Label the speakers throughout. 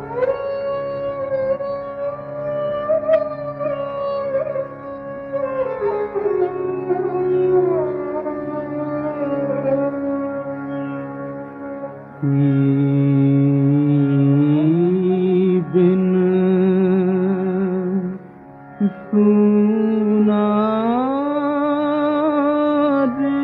Speaker 1: बिन सुना रे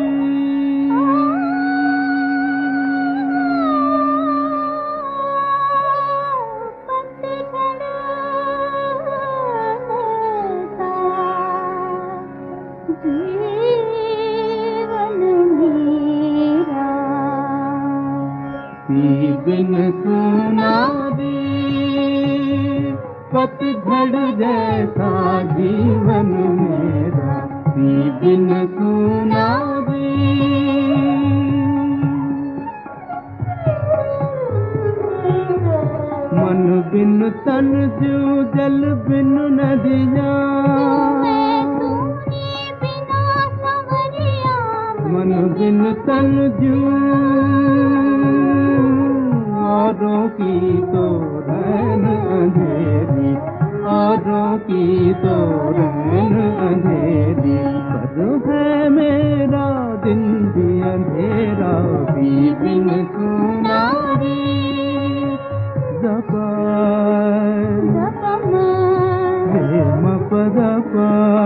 Speaker 1: बिन सुना रे पतझड़ जैसा जीवन मेरा, बिन सुना रे मन बिन तन ज्यों जल बिन नदियाँ, मन बिन तन ज्यों औरों की तो रैन अंधेरी, औरों की तो रैन अंधेरी, पर है मेरा दिन भी अंधेरा भी बिन सुना रे। दपा रे म पद पा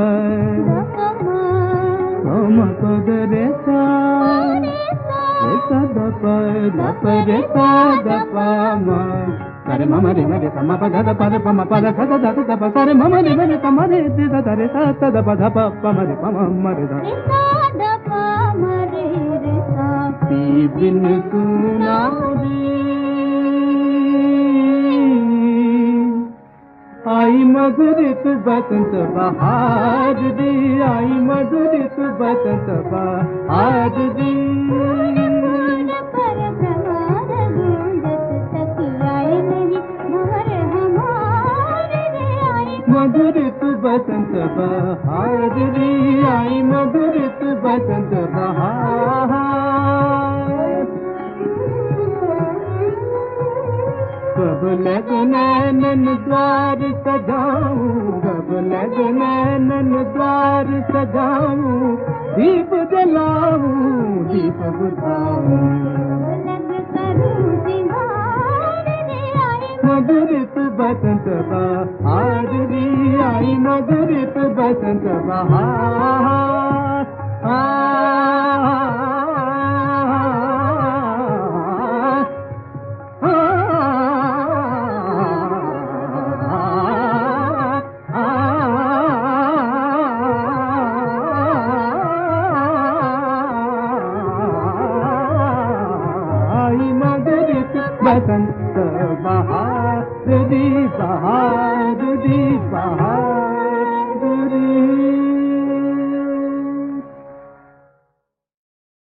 Speaker 1: म पद रे सा द प रे सा द प म रे म रे म रे सा म प द प रे प म प रे सा द द प सा रे म रे म रे सा म रे द द रे सा द प ध प प म रे प म रे द सा द प म रे रे सा बिन सुना रे। आई मधुरित बसंत बहार दी, आई मधुरित बसंत बहार दी, मधुरित बसंत बहार दी, आई मधुरित बसंत बहार। कब लग नैनन द्वार सजाऊं, कब लग नैनन द्वार सजाऊं, दीप जलाऊं दीप बुझाऊं, मधुरित बसंत बहार दी, आई मधुरित बसंत बहार। बसंत बहार दी, बहार दी।